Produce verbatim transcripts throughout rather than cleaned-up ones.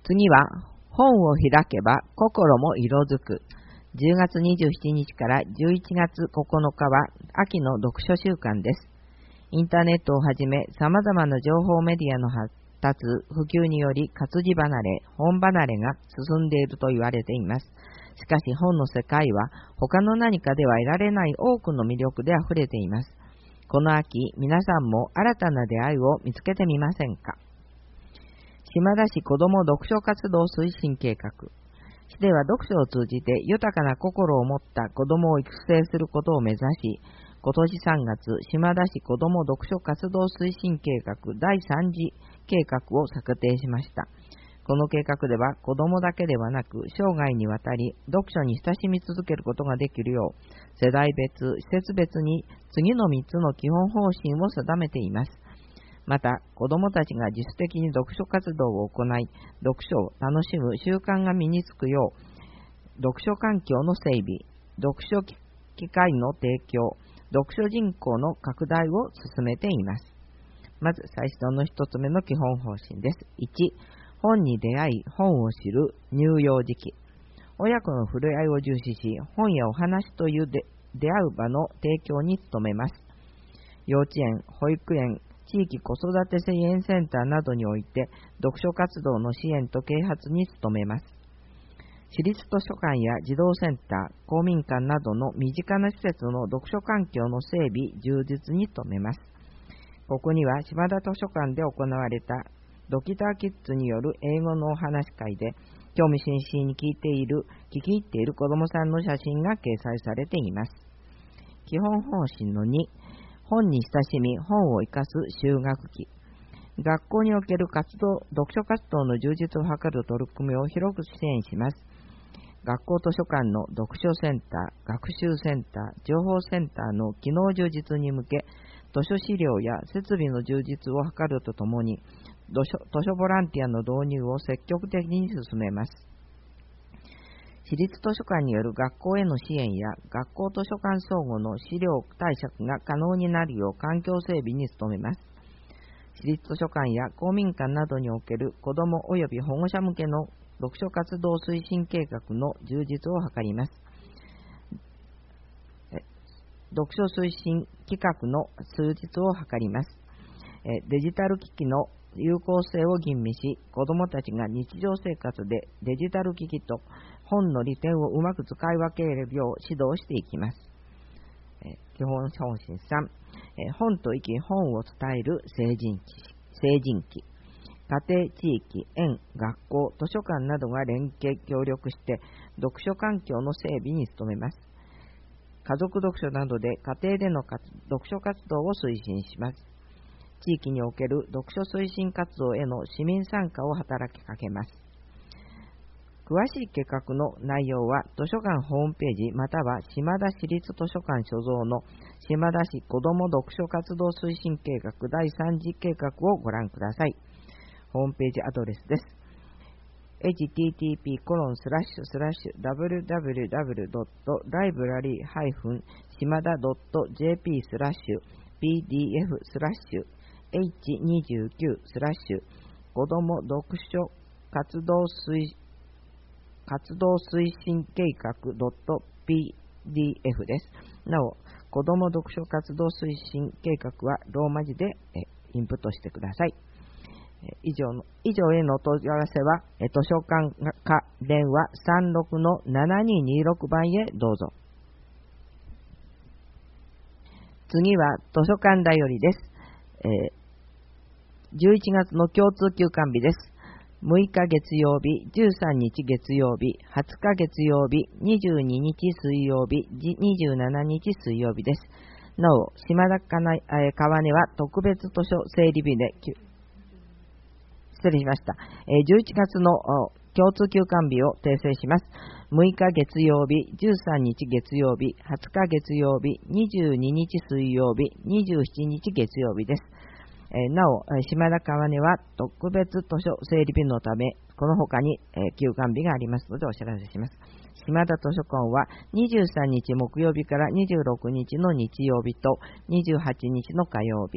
次は、本を開けば心も色づく。じゅうがつにじゅうしちにちからじゅういちがつここのかは秋の読書週間です。インターネットをはじめ様々な情報メディアの発達、普及により活字離れ、本離れが進んでいると言われています。しかし本の世界は他の何かでは得られない多くの魅力であふれています。この秋、皆さんも新たな出会いを見つけてみませんか。島田市子ども読書活動推進計画。市では読書を通じて豊かな心を持った子どもを育成することを目指し、今年さんがつ、島田市子ども読書活動推進計画だいさん次計画を策定しました。この計画では子どもだけではなく生涯にわたり読書に親しみ続けることができるよう世代別、施設別に次のみっつの基本方針を定めています。また子どもたちが自主的に読書活動を行い読書を楽しむ習慣が身につくよう読書環境の整備、読書機会の提供、読書人口の拡大を進めています。まず最初の一つ目の基本方針です。いち、本に出会い、本を知る乳幼児期。親子の触れ合いを重視し、本やお話というで出会う場の提供に努めます。幼稚園、保育園、地域子育て支援センターなどにおいて、読書活動の支援と啓発に努めます。私立図書館や児童センター、公民館などの身近な施設の読書環境の整備、充実に努めます。ここには島田図書館で行われたドキターキッズによる英語のお話会で興味津々に聞いている、聞き入っている子どもさんの写真が掲載されています。基本方針のに、本に親しみ、本を生かす就学期。学校における活動、読書活動の充実を図る取り組みを広く支援します。学校図書館の読書センター、学習センター、情報センターの機能充実に向け、図書資料や設備の充実を図るとともに、図書、図書ボランティアの導入を積極的に進めます。私立図書館による学校への支援や学校図書館相互の資料貸借が可能になるよう環境整備に努めます。私立図書館や公民館などにおける子ども及び保護者向けの読書活動推進計画の充実を図ります。読書推進企画の充実を図ります。デジタル機器の有効性を吟味し、子どもたちが日常生活でデジタル機器と本の利点をうまく使い分けるよう指導していきます。基本方針さん、本と生き本を伝える成人期。成人期。家庭、地域、園、学校、図書館などが連携協力して読書環境の整備に努めます。家族読書などで家庭での読書活動を推進します。地域における読書推進活動への市民参加を働きかけます。詳しい計画の内容は図書館ホームページまたは島田市立図書館所蔵の島田市子ども読書活動推進計画だいさん次計画をご覧ください。ホームページアドレスです。エイチティーティーピーコロンスラッシュスラッシュダブリューダブリューダブリュードットライブラリーハイフンシマダドットジェーピースラッシュピーディーエフスラッシュエイチにじゅうきゅうスラッシュ子ども読書活動推活動推進計画 .ピーディーエフ です。なお、子ども読書活動推進計画はローマ字でインプットしてください。以上の以上へのお問い合わせは図書館か電話 さんろくのななににろく 番へどうぞ。次は図書館だよりです。えー、じゅういちがつの共通休館日です。むいか月曜日、じゅうさんにち月曜日、はつか月曜日、にじゅうににち水曜日、にじゅうしちにち水曜日です。なお、島田川根は特別図書整理日で失礼しました。じゅういちがつの共通休館日を訂正します。むいか月曜日、じゅうさんにち月曜日、はつか月曜日、にじゅうににち水曜日、にじゅうしちにち月曜日です。なお、島田川根は特別図書整理日のため、この他に休館日がありますのでお知らせします。島田図書館はにじゅうさんにち木曜日からにじゅうろくにちの日曜日とにじゅうはちにちの火曜日、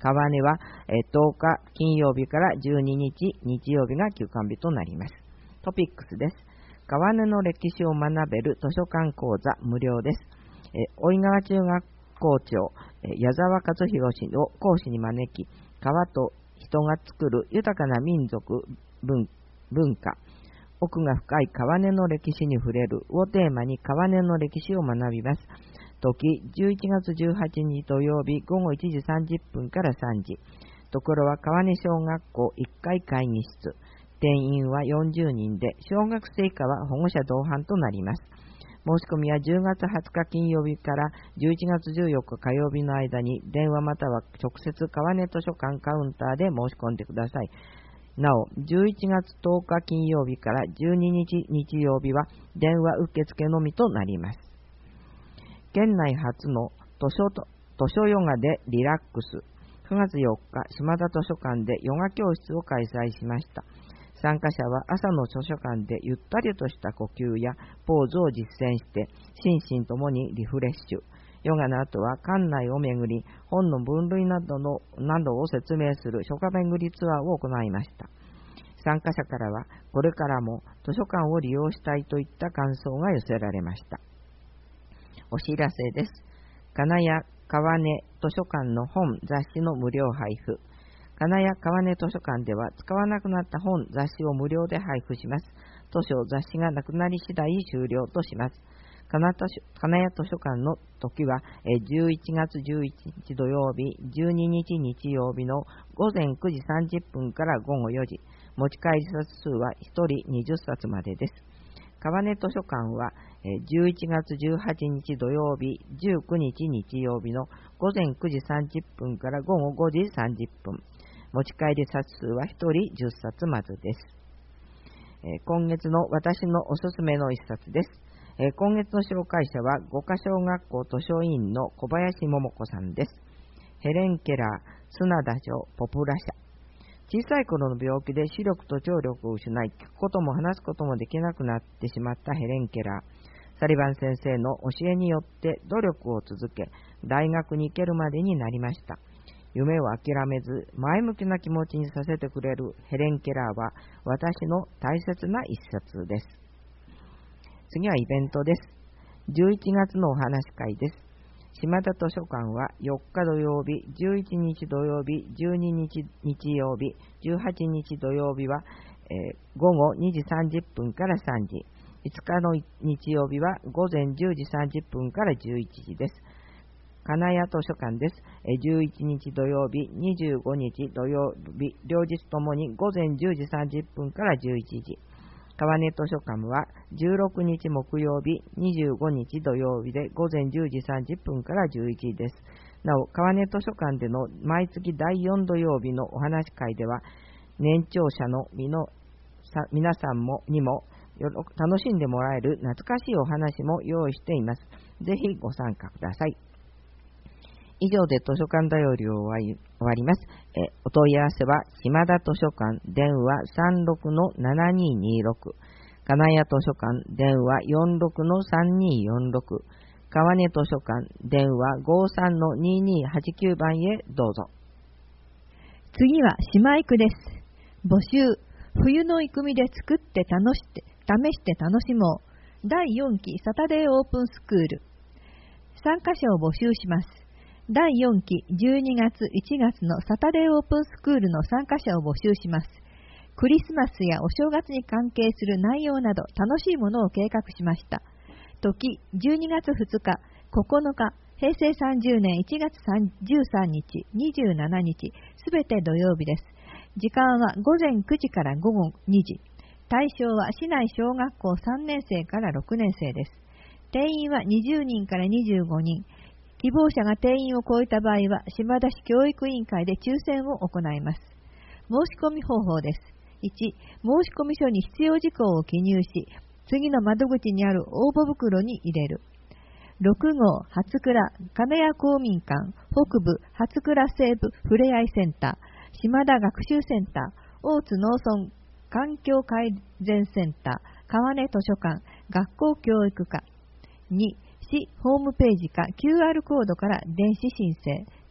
川根は、えー、とおか金曜日からじゅうににち日曜日が休館日となります。トピックスです。川根の歴史を学べる図書館講座無料です。えー、大井川中学校長、えー、矢沢和弘氏を講師に招き、川と人が作る豊かな民族 文, 文化奥が深い川根の歴史に触れるをテーマに川根の歴史を学びます。時じゅういちがつじゅうはちにち土曜日午後いちじさんじゅっぷんからさんじ。ところは川根小学校いっかい会議室。定員はよんじゅうにんで、小学生以下は保護者同伴となります。申し込みはじゅうがつはつか金曜日からじゅういちがつじゅうよっか火曜日の間に電話または直接川根図書館カウンターで申し込んでください。なお、じゅういちがつとおか金曜日からじゅうににち日曜日は電話受付のみとなります。県内初の図書と図書ヨガでリラックス。くがつよっか、島田図書館でヨガ教室を開催しました。参加者は朝の図書館でゆったりとした呼吸やポーズを実践して心身ともにリフレッシュ。ヨガの後は館内を巡り、本の分類などのなどを説明する書家巡りツアーを行いました。参加者からは、これからも図書館を利用したいといった感想が寄せられました。お知らせです。金谷川根図書館の本雑誌の無料配布。金谷川根図書館では使わなくなった本雑誌を無料で配布します。図書雑誌がなくなり次第終了とします。金谷図書館の時はじゅういちがつじゅういちにち土曜日、じゅうににち日曜日のごぜんくじさんじゅっぷんからごごよじ。持ち帰り冊数はひとりにじゅっさつまでです。川根図書館はじゅういちがつじゅうはちにち土曜日、じゅうくにち日曜日のごぜんくじさんじゅっぷんからごごごじさんじゅっぷん。持ち帰り冊数はひとりじゅっさつまでです。今月の私のおすすめの一冊です。今月の紹介者は五箇小学校図書委員の小林桃子さんです。ヘレン・ケラー、砂田城、ポプラ社。小さい頃の病気で視力と聴力を失い、聞くことも話すこともできなくなってしまったヘレン・ケラー。サリバン先生の教えによって努力を続け、大学に行けるまでになりました。夢を諦めず、前向きな気持ちにさせてくれるヘレン・ケラーは、私の大切な一冊です。次はイベントです。じゅういちがつのお話会です。島田図書館はよっか土曜日、じゅういちにち土曜日、じゅうににち日曜日、じゅうはちにち土曜日は、えー、午後にじさんじゅっぷんからさんじ、いつかの日曜日は午前じゅうじさんじゅっぷんからじゅういちじです。金谷図書館です。じゅういちにち土曜日、にじゅうごにち土曜日、両日ともに午前じゅうじさんじゅっぷんからじゅういちじ。川根図書館はじゅうろくにち木曜日、にじゅうごにち土曜日で午前じゅうじさんじゅっぷんからじゅういちじです。なお、川根図書館での毎月だいよん土曜日のお話会では、年長者のみのさ皆さんもにも楽しんでもらえる懐かしいお話も用意しています。ぜひご参加ください。以上で図書館だよりを終わります。えお問い合わせは島田図書館電話 さんろくのななににろく、金谷図書館電話 よんろくのさんによんろく、川根図書館電話 ごさんのににはちきゅう 番へどうぞ。 次は姉妹区です。募集、冬の育みで作って楽して試して楽しもうだいよんきサタデーオープンスクール。参加者を募集します。だいよんきじゅうにがついちがつのサタデーオープンスクールの参加者を募集します。クリスマスやお正月に関係する内容など楽しいものを計画しました。時じゅうにがつふつか、ここのか、へいせいさんじゅうねんいちがつじゅうさんにち、にじゅうしちにち、すべて土曜日です。時間はごぜんくじからごごにじ。対象は市内小学校さんねんせいからろくねんせいです。定員はにじゅうにんからにじゅうごにん。希望者が定員を超えた場合は、島田市教育委員会で抽選を行います。申し込み方法です。いち、申し込み書に必要事項を記入し、次の窓口にある応募袋に入れる。ろくごう初倉金谷公民館北部初倉西部ふれあいセンター、島田学習センター、大津農村環境改善センター、川根図書館、学校教育課。に、市ホームページか キューアール コードから電子申請。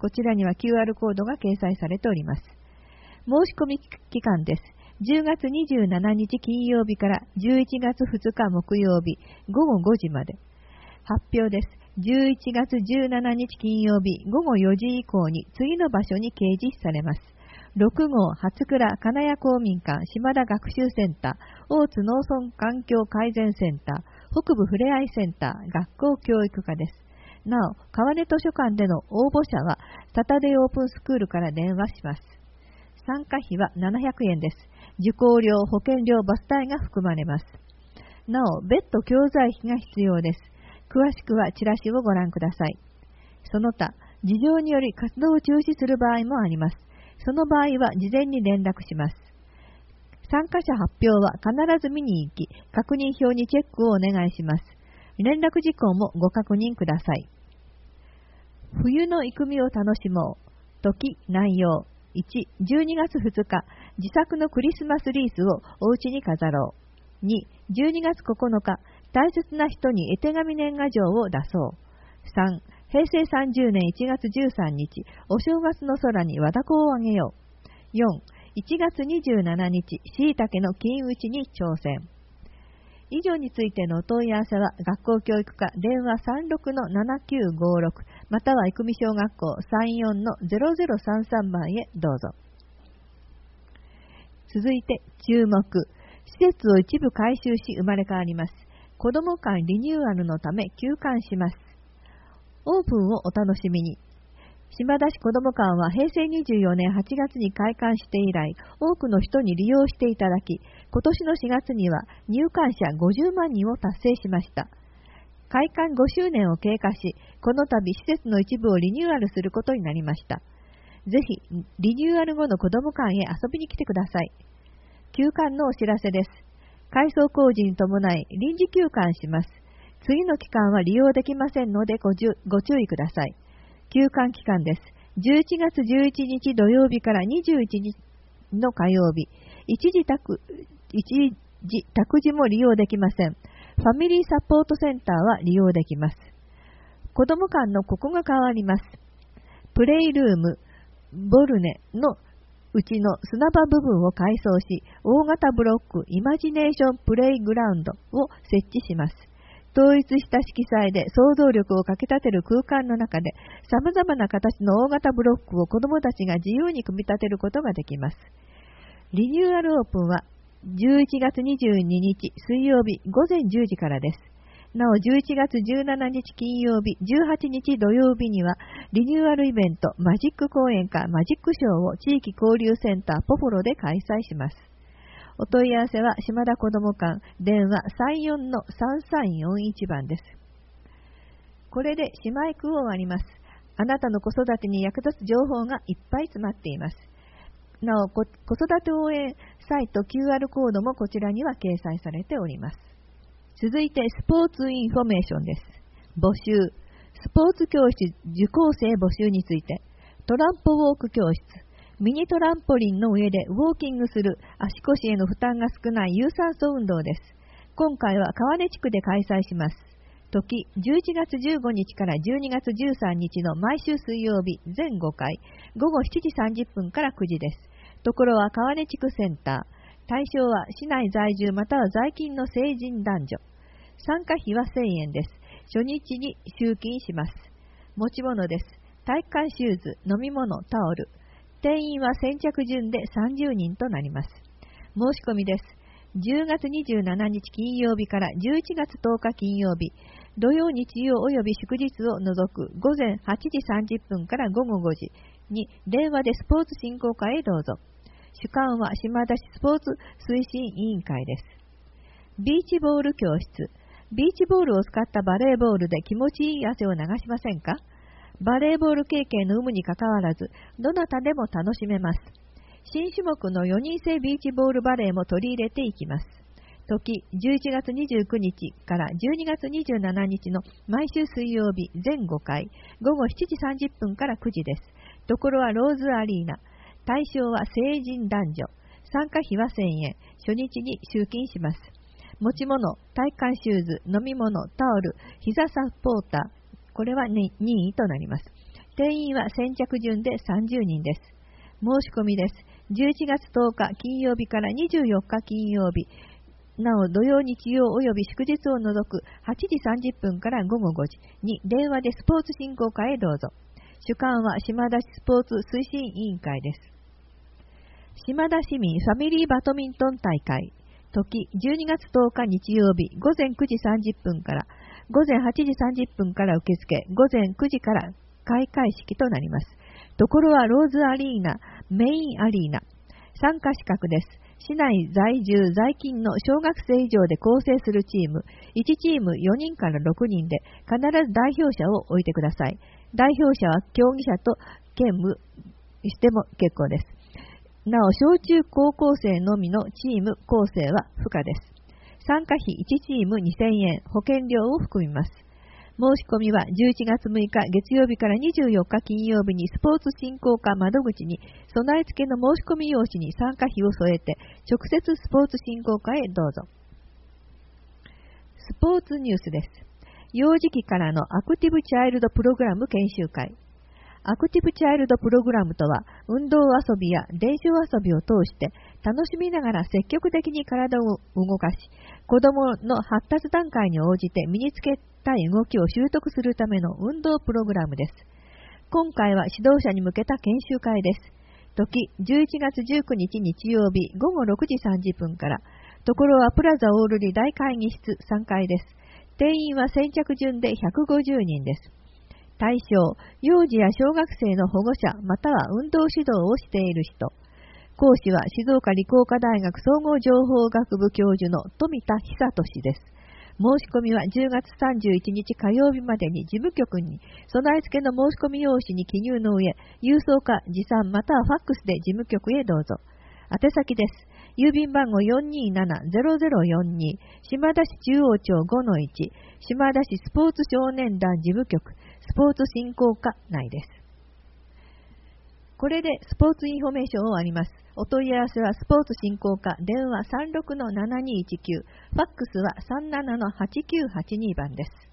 こちらには キューアール コードが掲載されております。申し込み期間です。じゅうがつにじゅうしちにち金曜日からじゅういちがつふつか木曜日ごごごじまで。発表です。じゅういちがつじゅうしちにち金曜日ごごよじ以降に次の場所に掲示されます。ろくごう初倉金谷公民館島田学習センター、大津農村環境改善センター、北部ふれあいセンター、学校教育課です。なお、川根図書館での応募者はサタデーオープンスクールから電話します。参加費はななひゃくえんです。受講料、保険料、バス代が含まれます。なお、別途教材費が必要です。詳しくはチラシをご覧ください。その他、事情により活動を中止する場合もあります。その場合は事前に連絡します。参加者発表は必ず見に行き、確認表にチェックをお願いします。連絡事項もご確認ください。冬の育みを楽しもう。時、内容。いち、じゅうにがつふつか、自作のクリスマスリースをお家に飾ろう。に、じゅうにがつここのか、大切な人に絵手紙年賀状を出そう。さん、へいせいさんじゅうねんいちがつじゅうさんにち、お正月の空に和凧をあげよう。よん、いちがつにじゅうしちにち、しいたけの金打ちに挑戦。以上についてのお問い合わせは、学校教育課電話 さんろくのななきゅうごろく または生見小学校 さんよんのゼロゼロさんさん 番へどうぞ。続いて、注目。施設を一部改修し生まれ変わります。子ども館リニューアルのため休館します。オープンをお楽しみに。島田市子ども館はへいせいにじゅうよねんはちがつに開館して以来、多くの人に利用していただき、今年のしがつには入館者ごじゅうまんにんを達成しました。開館ごしゅうねんを経過し、この度施設の一部をリニューアルすることになりました。ぜひ、リニューアル後の子ども館へ遊びに来てください。休館のお知らせです。改装工事に伴い臨時休館します。次の期間は利用できませんので ご, ご注意ください。休館期間です。じゅういちがつじゅういちにち土曜日からにじゅういちにちの火曜日、一時託、一時託児も利用できません。ファミリーサポートセンターは利用できます。子ども館のここが変わります。プレイルーム、ボルネのうちの砂場部分を改装し、大型ブロックイマジネーションプレイグラウンドを設置します。統一した色彩で想像力をかきたてる空間の中で、様々な形の大型ブロックを子どもたちが自由に組み立てることができます。リニューアルオープンはじゅういちがつにじゅうににち水曜日ごぜんじゅうじからです。なおじゅういちがつじゅうしちにち金曜日、じゅうはちにち土曜日にはリニューアルイベントマジック公演かマジックショーを地域交流センターポポロで開催します。お問い合わせは島田子ども館電話 さんよんのさんさんよんいち 番です。これで姉妹句を終わります。あなたの子育てに役立つ情報がいっぱい詰まっています。なお、子育て応援サイト キューアール コードもこちらには掲載されております。続いてスポーツインフォメーションです。募集。スポーツ教室受講生募集について、トランポウォーク教室、ミニトランポリンの上でウォーキングする足腰への負担が少ない有酸素運動です。今回は川根地区で開催します。時、じゅういちがつじゅうごにちからじゅうにがつじゅうさんにちの毎週水曜日全ごかい、ごごしちじさんじゅっぷんからくじです。ところは川根地区センター。対象は市内在住または在勤の成人男女。参加費はせんえんです。初日に集金します。持ち物です。体育館シューズ、飲み物、タオル。定員は先着順でさんじゅうにんとなります。申し込みです。じゅうがつにじゅうしちにち金曜日からじゅういちがつとおか金曜日、土曜日曜および祝日を除くごぜんはちじさんじゅっぷんからごごごじに電話でスポーツ振興会へどうぞ。主管は島田市スポーツ推進委員会です。ビーチボール教室。ビーチボールを使ったバレーボールで気持ちいい汗を流しませんか？バレーボール経験の有無にかかわらず、どなたでも楽しめます。新種目のよにん制ビーチボールバレーも取り入れていきます。時、じゅういちがつにじゅうくにちからじゅうにがつにじゅうしちにちの毎週水曜日全ごかい、ごごしちじさんじゅっぷんからくじです。ところはローズアリーナ。対象は成人男女。参加費はせんえん。初日に集金します。持ち物、体育館シューズ、飲み物、タオル、膝サポーター。これは任意となります。 定員は先着順でさんじゅうにんです。申し込みです。じゅういちがつとおか金曜日からにじゅうよっか金曜日、なお土曜日曜及び祝日を除くはちじさんじゅっぷんからごごごじに電話でスポーツ振興課へどうぞ。主管は島田市スポーツ推進委員会です。島田市民ファミリーバドミントン大会、時じゅうにがつとおか日曜日午前くじさんじゅっぷんから午前はちじさんじゅっぷんから受付、午前くじから開会式となります。ところはローズアリーナ、メインアリーナ。参加資格です。市内在住在勤の小学生以上で構成するチーム、いちチームよにんからろくにんで必ず代表者を置いてください。代表者は競技者と兼務しても結構です。なお、小中高校生のみのチーム構成は不可です。参加費いちチームにせんえん、保険料を含みます。申し込みはじゅういちがつむいか月曜日からにじゅうよっか金曜日にスポーツ振興課窓口に備え付けの申し込み用紙に参加費を添えて直接スポーツ振興課へどうぞ。スポーツニュースです。幼児期からのアクティブチャイルドプログラム研修会。アクティブチャイルドプログラムとは、運動遊びや伝承遊びを通して楽しみながら積極的に体を動かし、子どもの発達段階に応じて身につけたい動きを習得するための運動プログラムです。今回は指導者に向けた研修会です。時じゅういちがつじゅうくにち日曜日ごごろくじさんじゅっぷんから、ところはプラザオールリ大会議室さんかいです。定員は先着順でひゃくごじゅうにんです。対象、幼児や小学生の保護者または運動指導をしている人。講師は静岡理工科大学総合情報学部教授の富田久俊です。申し込みはじゅうがつさんじゅういちにち火曜日までに事務局に備え付けの申し込み用紙に記入の上、郵送か持参またはファックスで事務局へどうぞ。宛先です。郵便番号 よんにーななゼロゼロよんに 島田市中央町 ごのいち 島田市スポーツ少年団事務局スポーツ振興課内です。これでスポーツインフォメーションを終わります。お問い合わせはスポーツ振興課電話 さんろくのななにいちきゅう、ファックスは さんななのはちきゅうはちに 番です。